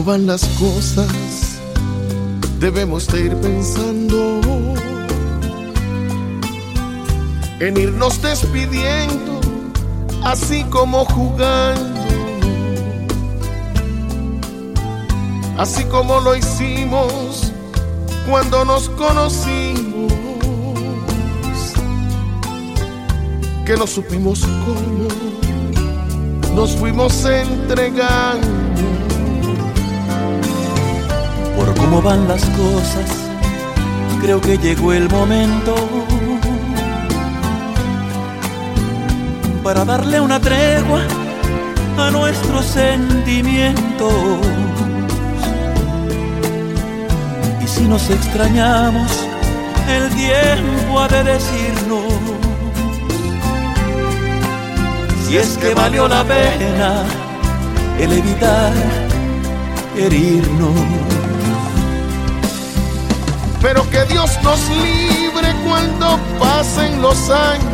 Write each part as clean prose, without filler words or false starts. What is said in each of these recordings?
van las cosas, debemos de ir pensando en irnos despidiendo, así como jugando, así como lo hicimos cuando nos conocimos, que no supimos cómo nos fuimos entregando. Por cómo van las cosas, creo que llegó el momento para darle una tregua a nuestros sentimientos. Y si nos extrañamos, el tiempo ha de decirnos si es que valió la pena el evitar herirnos. Pero que Dios nos libre cuando pasen los años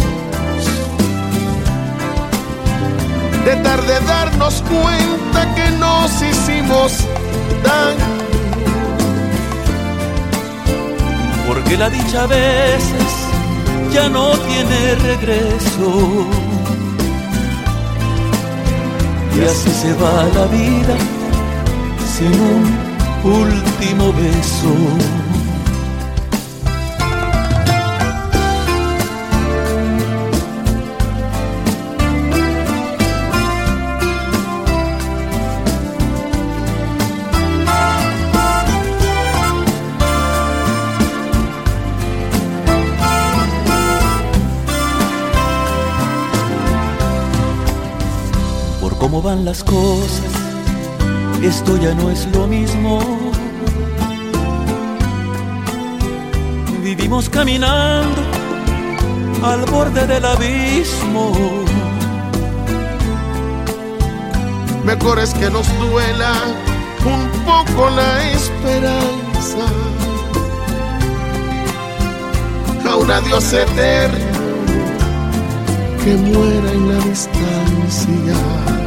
de tarde darnos cuenta que nos hicimos daño. Porque la dicha a veces ya no tiene regreso, y así se va la vida sin un último beso. Por cómo van las cosas, esto ya no es lo mismo. Vivimos caminando al borde del abismo. Mejor es que nos duela un poco la esperanza a un adiós eterno que muera en la distancia.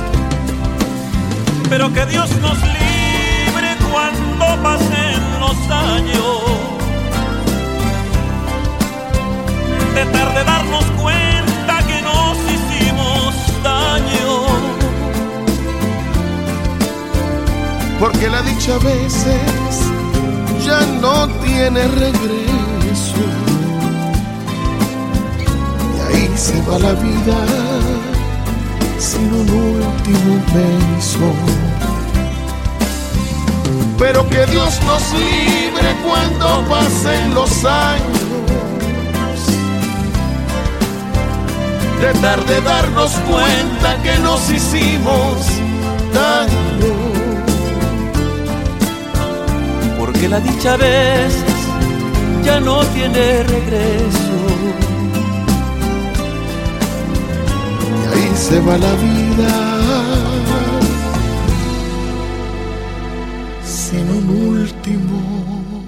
Pero que Dios nos libre cuando pasen los años de tarde darnos cuenta que nos hicimos daño. Porque la dicha a veces ya no tiene regreso, y ahí se va la vida sin un último beso. Pero que Dios nos libre cuando pasen los años de tarde darnos cuenta que nos hicimos daño. Porque la dicha a veces ya no tiene regreso, y ahí se va la vida sin un último